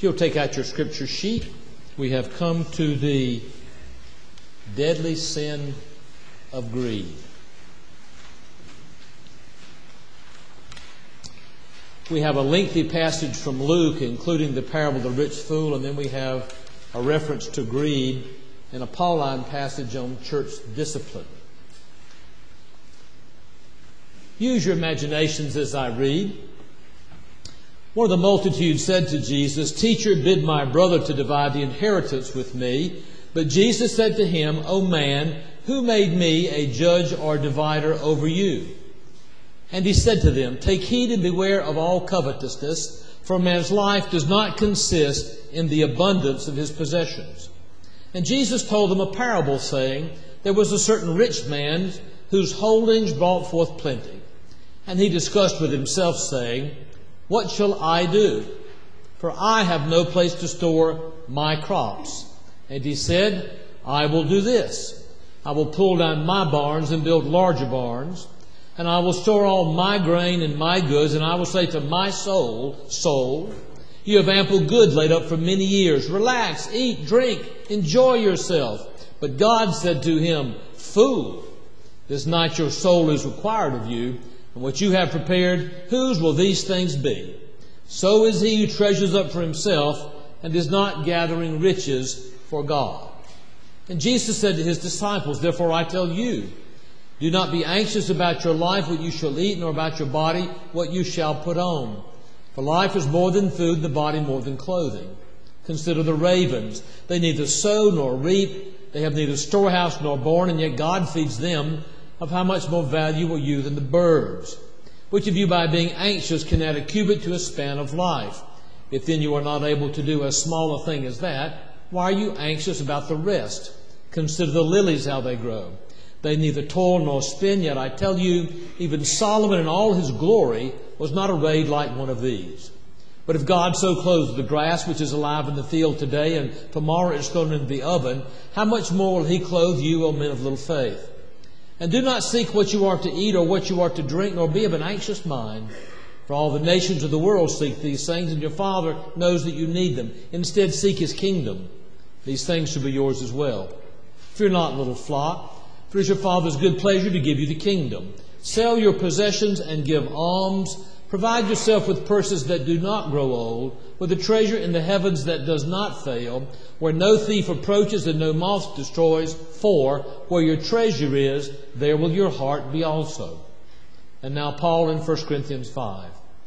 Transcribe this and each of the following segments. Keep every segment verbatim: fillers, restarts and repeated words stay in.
If you'll take out your scripture sheet, we have come to the deadly sin of greed. We have a lengthy passage from Luke, including the parable of the rich fool, and then we have a reference to greed and a Pauline passage on church discipline. Use your imaginations as I read. One of the multitude said to Jesus, "Teacher, bid my brother to divide the inheritance with me." But Jesus said to him, "O man, who made me a judge or divider over you?" And he said to them, "Take heed and beware of all covetousness, for man's life does not consist in the abundance of his possessions." And Jesus told them a parable, saying, "There was a certain rich man whose holdings brought forth plenty. And he discussed with himself, saying, 'What shall I do? For I have no place to store my crops.' And he said, 'I will do this. I will pull down my barns and build larger barns. And I will store all my grain and my goods. And I will say to my soul, Soul, you have ample good laid up for many years. Relax, eat, drink, enjoy yourself.' But God said to him, 'Fool, this night your soul is required of you. And what you have prepared, whose will these things be? So is he who treasures up for himself and is not gathering riches for God.' And Jesus said to his disciples, 'Therefore I tell you, do not be anxious about your life, what you shall eat, nor about your body, what you shall put on. For life is more than food, the body more than clothing. Consider the ravens. They neither sow nor reap. They have neither storehouse nor barn, and yet God feeds them. Of how much more value are you than the birds? Which of you by being anxious can add a cubit to a span of life? If then you are not able to do as small a thing as that, why are you anxious about the rest? Consider the lilies, how they grow. They neither toil nor spin, yet I tell you, even Solomon in all his glory was not arrayed like one of these. But if God so clothes the grass which is alive in the field today, and tomorrow is thrown into the oven, how much more will he clothe you, O men of little faith? And do not seek what you are to eat or what you are to drink, nor be of an anxious mind. For all the nations of the world seek these things, and your Father knows that you need them. Instead, seek His kingdom. These things shall be yours as well. Fear not, little flock, for it is your Father's good pleasure to give you the kingdom. Sell your possessions and give alms. Provide yourself with purses that do not grow old, with a treasure in the heavens that does not fail, where no thief approaches and no moth destroys. For where your treasure is, there will your heart be also." And now Paul in First Corinthians five.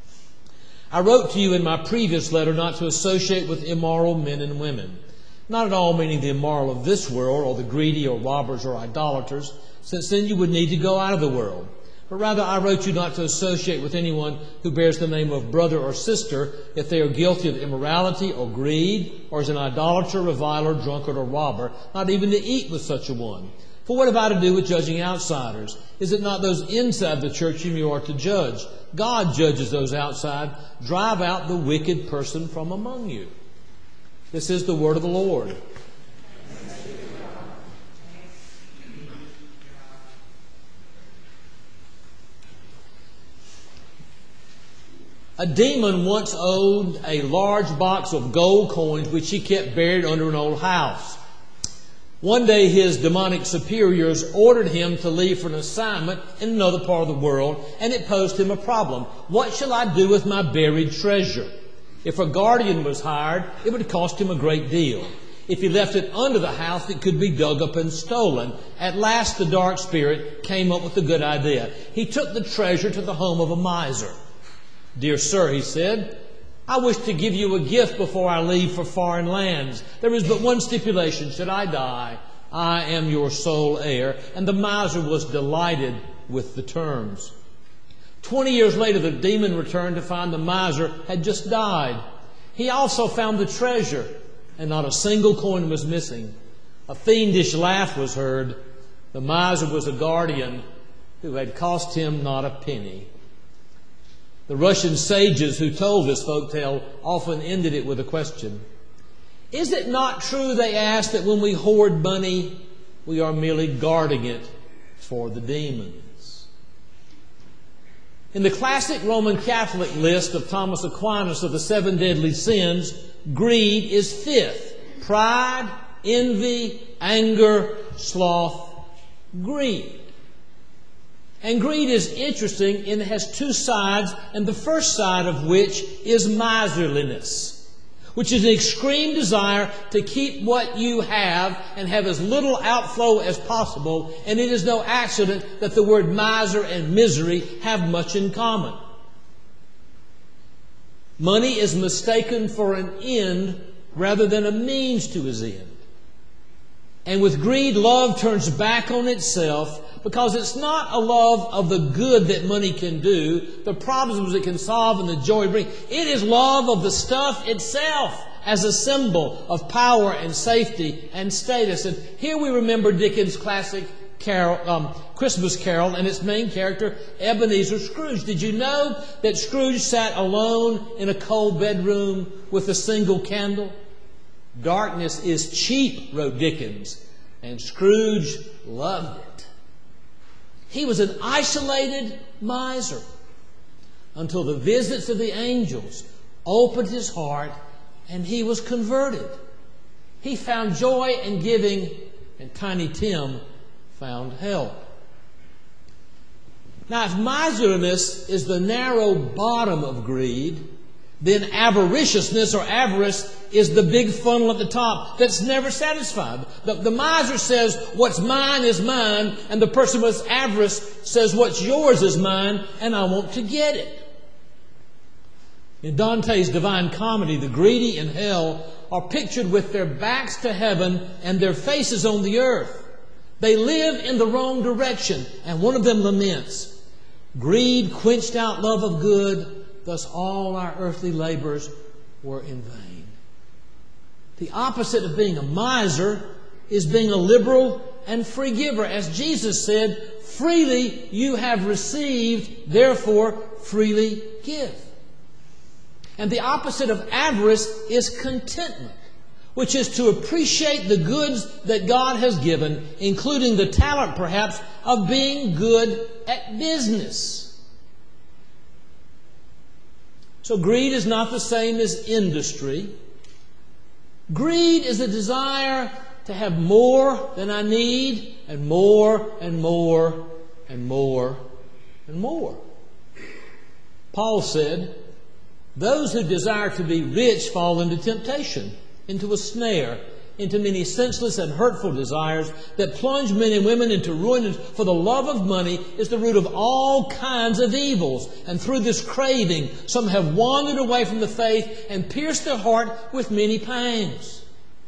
"I wrote to you in my previous letter not to associate with immoral men and women. Not at all meaning the immoral of this world, or the greedy, or robbers, or idolaters, since then you would need to go out of the world. But rather I wrote you not to associate with anyone who bears the name of brother or sister if they are guilty of immorality or greed, or is an idolater, reviler, drunkard, or robber, not even to eat with such a one. For what have I to do with judging outsiders? Is it not those inside the church whom you are to judge? God judges those outside. Drive out the wicked person from among you." This is the word of the Lord. A demon once owned a large box of gold coins which he kept buried under an old house. One day his demonic superiors ordered him to leave for an assignment in another part of the world, and it posed him a problem. What shall I do with my buried treasure? If a guardian was hired, it would cost him a great deal. If he left it under the house, it could be dug up and stolen. At last the dark spirit came up with a good idea. He took the treasure to the home of a miser. "Dear sir," he said, "I wish to give you a gift before I leave for foreign lands. There is but one stipulation. Should I die, I am your sole heir." And the miser was delighted with the terms. Twenty years later, the demon returned to find the miser had just died. He also found the treasure, and not a single coin was missing. A fiendish laugh was heard. The miser was a guardian who had cost him not a penny. The Russian sages who told this folktale often ended it with a question. Is it not true, they asked, that when we hoard money, we are merely guarding it for the demons? In the classic Roman Catholic list of Thomas Aquinas of the seven deadly sins, greed is fifth. Pride, envy, anger, sloth, greed. And greed is interesting in it has two sides, and the first side of which is miserliness, which is an extreme desire to keep what you have and have as little outflow as possible. And it is no accident that the word miser and misery have much in common. Money is mistaken for an end rather than a means to his end. And with greed, love turns back on itself, because it's not a love of the good that money can do, the problems it can solve, and the joy it brings. It is love of the stuff itself as a symbol of power and safety and status. And here we remember Dickens' classic carol, um, Christmas Carol, and its main character, Ebenezer Scrooge. Did you know that Scrooge sat alone in a cold bedroom with a single candle? Darkness is cheap, wrote Dickens, and Scrooge loved it. He was an isolated miser until the visits of the angels opened his heart and he was converted. He found joy in giving, and Tiny Tim found help. Now, if miserliness is the narrow bottom of greed, then avariciousness or avarice is the big funnel at the top that's never satisfied. The, the miser says, what's mine is mine, and the person with avarice says, what's yours is mine, and I want to get it. In Dante's Divine Comedy, the greedy in hell are pictured with their backs to heaven and their faces on the earth. They live in the wrong direction, and one of them laments, greed quenched out love of good, thus all our earthly labors were in vain. The opposite of being a miser is being a liberal and free giver. As Jesus said, freely you have received, therefore freely give. And the opposite of avarice is contentment, which is to appreciate the goods that God has given, including the talent perhaps of being good at business. So greed is not the same as industry. Greed is a desire to have more than I need, and more and more and more and more. Paul said, those who desire to be rich fall into temptation, into a snare, into many senseless and hurtful desires that plunge men and women into ruin. For the love of money is the root of all kinds of evils. And through this craving, some have wandered away from the faith and pierced their heart with many pangs.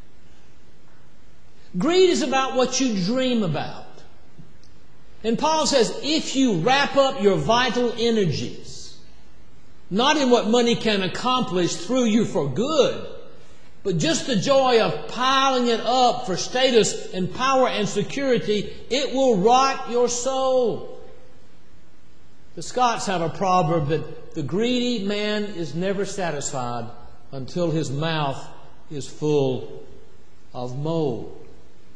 Greed is about what you dream about. And Paul says, if you wrap up your vital energies, not in what money can accomplish through you for good, but just the joy of piling it up for status and power and security, it will rot your soul. The Scots have a proverb that the greedy man is never satisfied until his mouth is full of mold.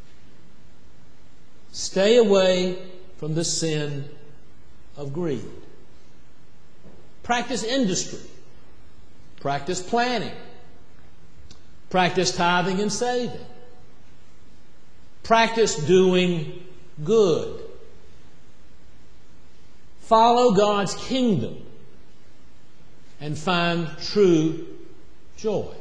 Stay away from the sin of greed. Practice industry. Practice planning. Practice tithing and saving. Practice doing good. Follow God's kingdom and find true joy.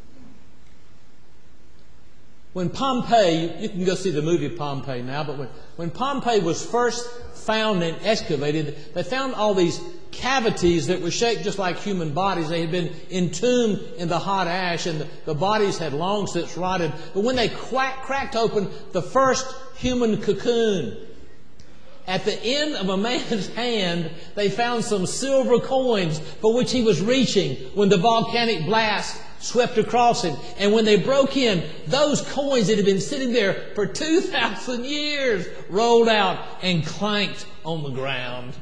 When Pompeii, you can go see the movie Pompeii now, but when, when Pompeii was first found and excavated, they found all these cavities that were shaped just like human bodies. They had been entombed in the hot ash, and the, the bodies had long since rotted. But when they quack, cracked open the first human cocoon, at the end of a man's hand, they found some silver coins for which he was reaching when the volcanic blast swept across him. And when they broke in, those coins that had been sitting there for two thousand years rolled out and clanked on the ground.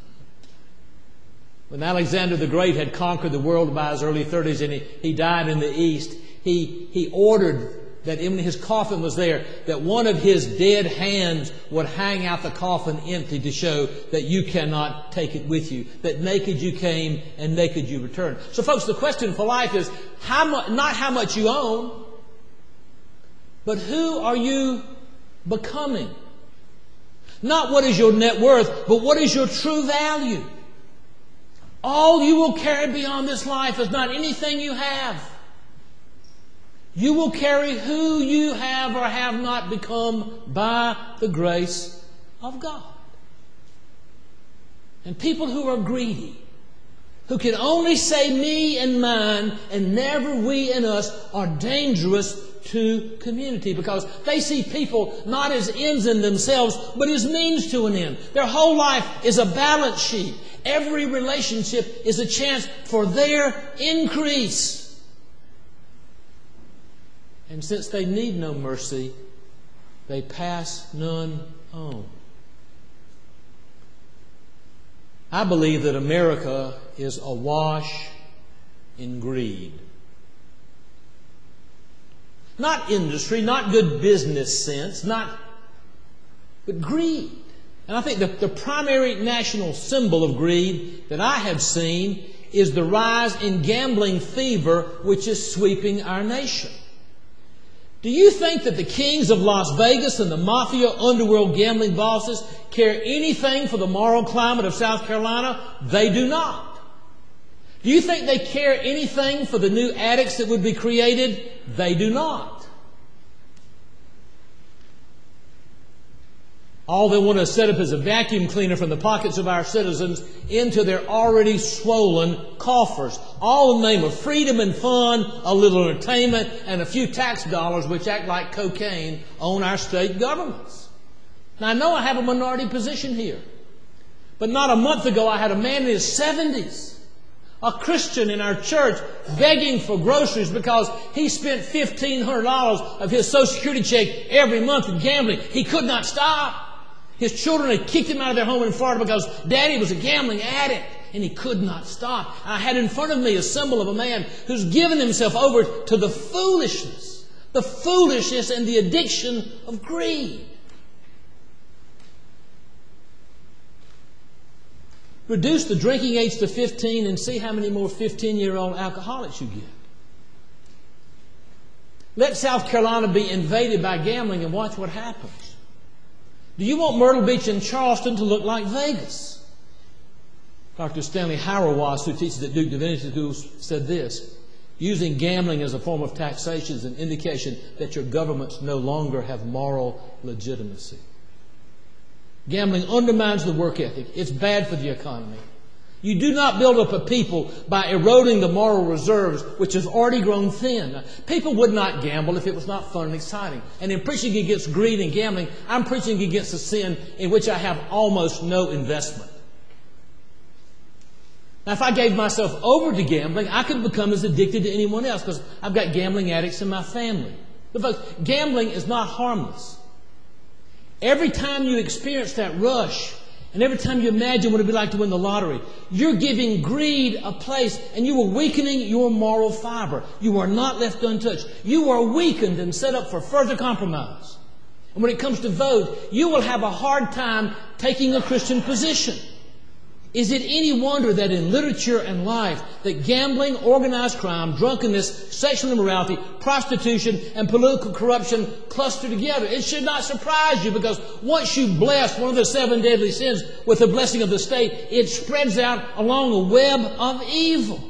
When Alexander the Great had conquered the world by his early thirties and he, he died in the East, he, he ordered that when his coffin was there, that one of his dead hands would hang out the coffin empty to show that you cannot take it with you, that naked you came and naked you return. So folks, the question for life is how mu- not how much you own, but who are you becoming? Not what is your net worth, but what is your true value? All you will carry beyond this life is not anything you have. You will carry who you have or have not become by the grace of God. And people who are greedy, who can only say me and mine and never we and us, are dangerous to community because they see people not as ends in themselves, but as means to an end. Their whole life is a balance sheet. Every relationship is a chance for their increase. And since they need no mercy, they pass none on. I believe that America is awash in greed. Not industry, not good business sense, not, but greed. And I think the, the primary national symbol of greed that I have seen is the rise in gambling fever which is sweeping our nation. Do you think that the kings of Las Vegas and the mafia underworld gambling bosses care anything for the moral climate of South Carolina? They do not. Do you think they care anything for the new addicts that would be created? They do not. All they want to set up is a vacuum cleaner from the pockets of our citizens into their already swollen coffers. All in the name of freedom and fun, a little entertainment, and a few tax dollars which act like cocaine on our state governments. Now, I know I have a minority position here. But not a month ago, I had a man in his seventies, a Christian in our church, begging for groceries because he spent fifteen hundred dollars of his Social Security check every month in gambling. He could not stop. His children had kicked him out of their home in Florida because Daddy was a gambling addict, and he could not stop. I had in front of me a symbol of a man who's given himself over to the foolishness, the foolishness and the addiction of greed. Reduce the drinking age to fifteen and see how many more fifteen-year-old alcoholics you get. Let South Carolina be invaded by gambling and watch what happens. Do you want Myrtle Beach and Charleston to look like Vegas? Doctor Stanley Hauerwas, who teaches at Duke Divinity School, said this: using gambling as a form of taxation is an indication that your governments no longer have moral legitimacy. Gambling undermines the work ethic. It's bad for the economy. You do not build up a people by eroding the moral reserves, which have already grown thin. People would not gamble if it was not fun and exciting. And in preaching against greed and gambling, I'm preaching against a sin in which I have almost no investment. Now, if I gave myself over to gambling, I could become as addicted to anyone else because I've got gambling addicts in my family. But folks, gambling is not harmless. Every time you experience that rush, and every time you imagine what it would be like to win the lottery, you're giving greed a place, and you are weakening your moral fiber. You are not left untouched. You are weakened and set up for further compromise. And when it comes to vote, you will have a hard time taking a Christian position. Is it any wonder that in literature and life, that gambling, organized crime, drunkenness, sexual immorality, prostitution, and political corruption cluster together? It should not surprise you, because once you bless one of the seven deadly sins with the blessing of the state, it spreads out along a web of evil.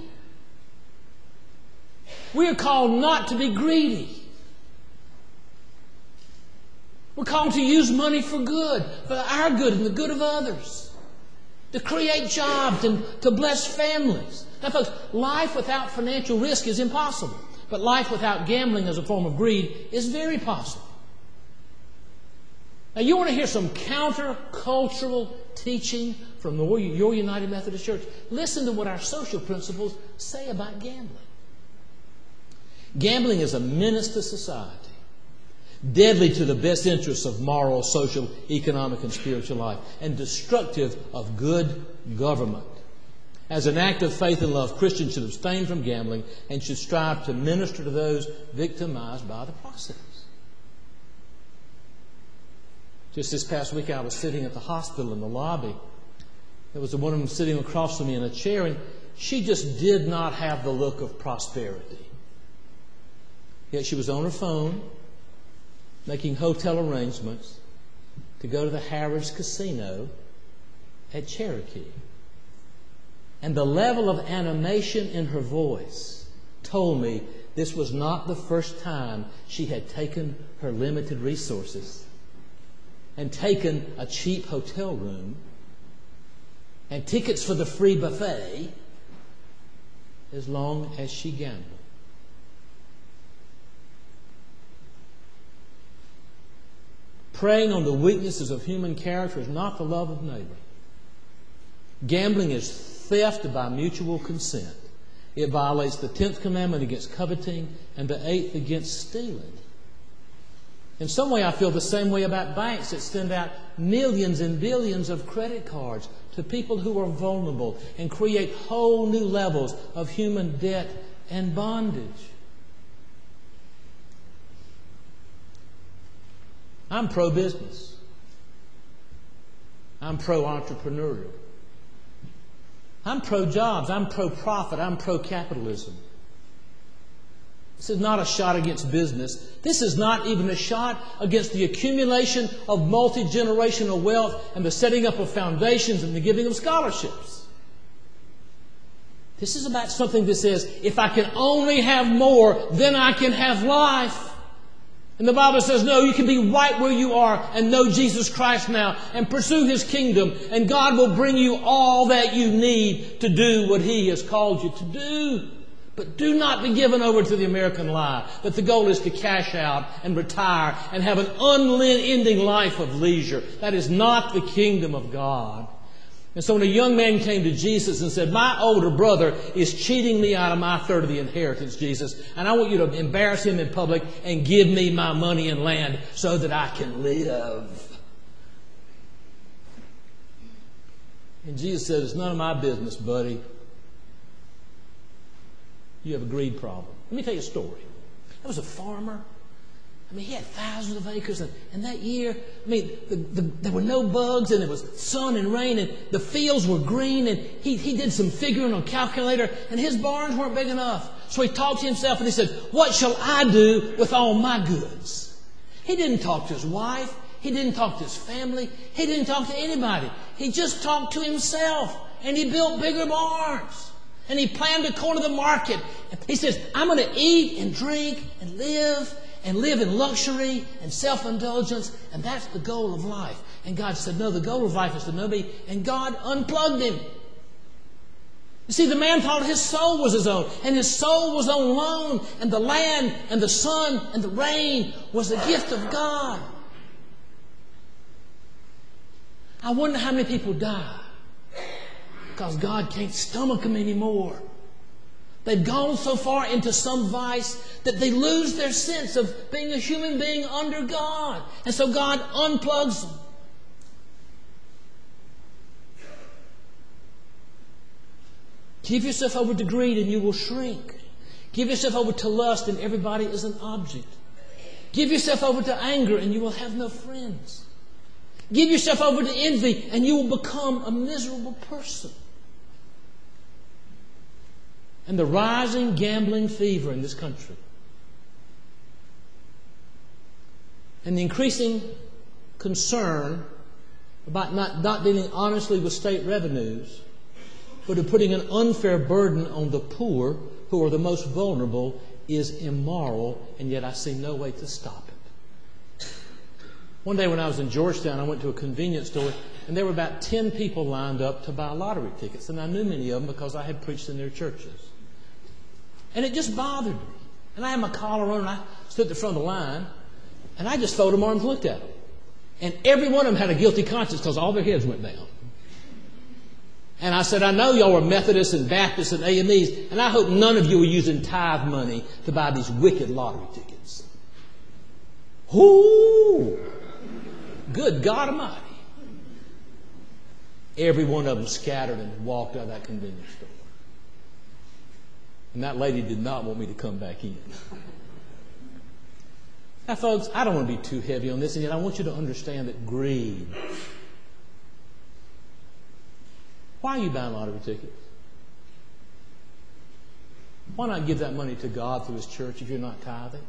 We are called not to be greedy. We're called to use money for good, for our good and the good of others. To create jobs and to bless families. Now, folks, life without financial risk is impossible. But life without gambling as a form of greed is very possible. Now, you want to hear some counter-cultural teaching from the, your United Methodist Church? Listen to what our social principles say about gambling. Gambling is a menace to society, deadly to the best interests of moral, social, economic, and spiritual life, and destructive of good government. As an act of faith and love, Christians should abstain from gambling and should strive to minister to those victimized by the process. Just this past week, I was sitting at the hospital in the lobby. There was a woman sitting across from me in a chair, and she just did not have the look of prosperity. Yet she was on her phone, making hotel arrangements to go to the Harrah's Casino at Cherokee. And the level of animation in her voice told me this was not the first time she had taken her limited resources and taken a cheap hotel room and tickets for the free buffet as long as she gambled. Preying on the weaknesses of human character is not the love of neighbor. Gambling is theft by mutual consent. It violates the tenth commandment against coveting and the eighth against stealing. In some way, I feel the same way about banks that send out millions and billions of credit cards to people who are vulnerable and create whole new levels of human debt and bondage. I'm pro-business. I'm pro-entrepreneurial. I'm pro-jobs. I'm pro-profit. I'm pro-capitalism. This is not a shot against business. This is not even a shot against the accumulation of multi-generational wealth and the setting up of foundations and the giving of scholarships. This is about something that says, if I can only have more, then I can have life. And the Bible says, no, you can be right where you are and know Jesus Christ now and pursue His kingdom, and God will bring you all that you need to do what He has called you to do. But do not be given over to the American lie that the goal is to cash out and retire and have an unending life of leisure. That is not the kingdom of God. And so when a young man came to Jesus and said, my older brother is cheating me out of my third of the inheritance, Jesus, and I want you to embarrass him in public and give me my money and land so that I can live. And Jesus said, it's none of my business, buddy. You have a greed problem. Let me tell you a story. There was a farmer. I mean, he had thousands of acres, and, and that year, I mean, the, the, there were no bugs, and it was sun and rain, and the fields were green, and he, he did some figuring on a calculator, and his barns weren't big enough. So he talked to himself, and he said, what shall I do with all my goods? He didn't talk to his wife. He didn't talk to his family. He didn't talk to anybody. He just talked to himself, and he built bigger barns. And he planned to corner the market. He says, I'm going to eat and drink and live and live in luxury and self-indulgence, and that's the goal of life. And God said, no, the goal of life is to know me. And God unplugged him. You see, the man thought his soul was his own, and his soul was on loan, and the land and the sun and the rain was a gift of God. I wonder how many people die because God can't stomach them anymore. They've gone so far into some vice that they lose their sense of being a human being under God. And so God unplugs them. Give yourself over to greed and you will shrink. Give yourself over to lust and everybody is an object. Give yourself over to anger and you will have no friends. Give yourself over to envy and you will become a miserable person. And the rising gambling fever in this country, and the increasing concern about not, not dealing honestly with state revenues, but of putting an unfair burden on the poor who are the most vulnerable, is immoral, and yet I see no way to stop it. One day when I was in Georgetown, I went to a convenience store, and there were about ten people lined up to buy lottery tickets, and I knew many of them because I had preached in their churches. And it just bothered me. And I had my collar on, and I stood at the front of the line, and I just folded my arms and looked at them. And every one of them had a guilty conscience because all their heads went down. And I said, I know y'all are Methodists and Baptists and A M Es, and I hope none of you are using tithe money to buy these wicked lottery tickets. Ooh! Good God Almighty. every one of them scattered and walked out of that convenience store. And that lady did not want me to come back in. Now, folks, I don't want to be too heavy on this, and yet I want you to understand that greed. Why are you buying lottery tickets? Why not give that money to God through His church if you're not tithing?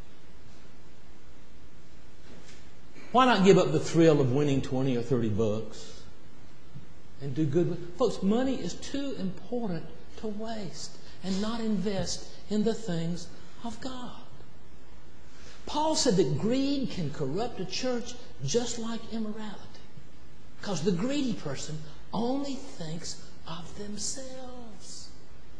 Why not give up the thrill of winning twenty or thirty bucks and do good with? Folks, money is too important to waste and not invest in the things of God. Paul said that greed can corrupt a church just like immorality, because the greedy person only thinks of themselves.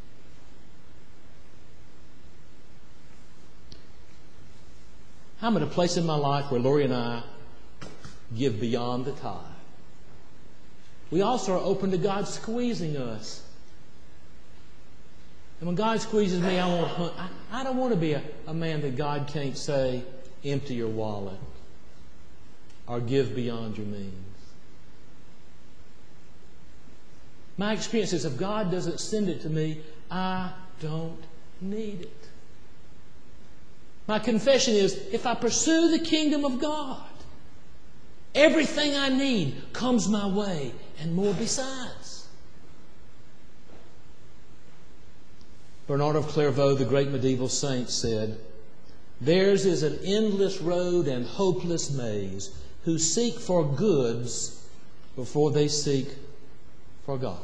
I'm at a place in my life where Lori and I give beyond the tithe. We also are open to God squeezing us. And when God squeezes me, I want I, I don't want to be a, a man that God can't say, empty your wallet or give beyond your means. My experience is if God doesn't send it to me, I don't need it. My confession is, if I pursue the kingdom of God, everything I need comes my way and more besides. Bernard of Clairvaux, the great medieval saint, said, "Theirs is an endless road and hopeless maze, who seek for goods before they seek for God."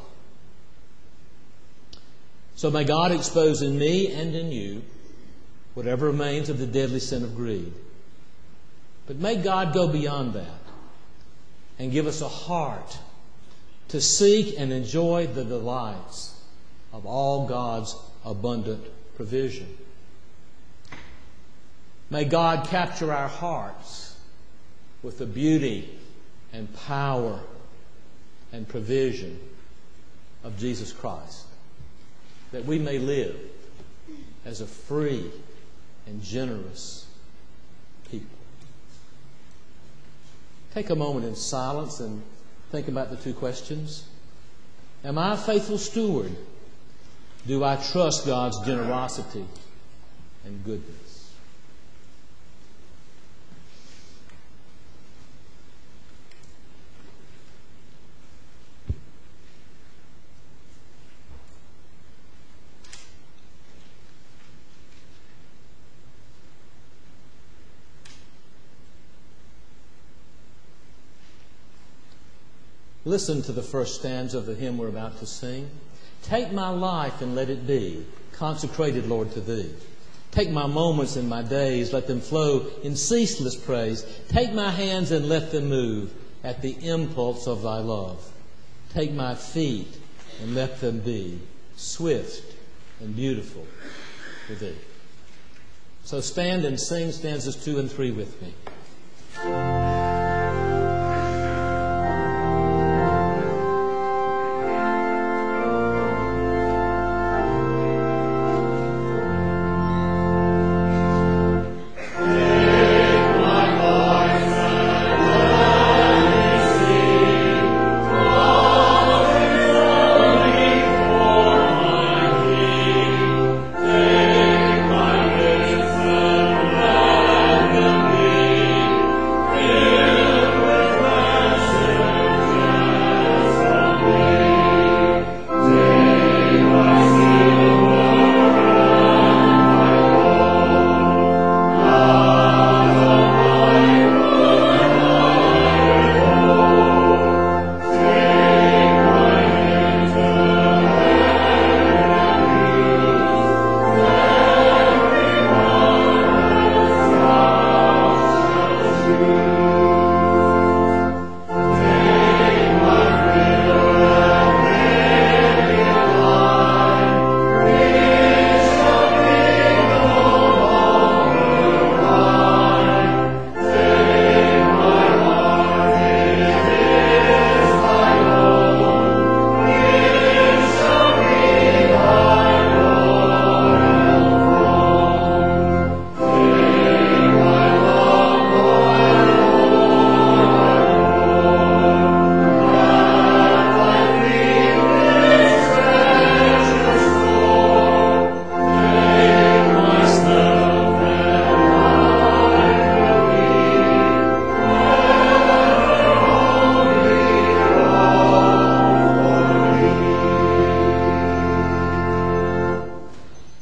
So may God expose in me and in you whatever remains of the deadly sin of greed. But may God go beyond that and give us a heart to seek and enjoy the delights of all God's abundant provision. May God capture our hearts with the beauty and power and provision of Jesus Christ, that we may live as a free and generous people. Take a moment in silence and think about the two questions. Am I a faithful steward? Do I trust God's generosity and goodness? Listen to the first stanza of the hymn we're about to sing. Take my life and let it be consecrated, Lord, to Thee. Take my moments and my days, let them flow in ceaseless praise. Take my hands and let them move at the impulse of Thy love. Take my feet and let them be swift and beautiful for Thee. So stand and sing stanzas two and three with me.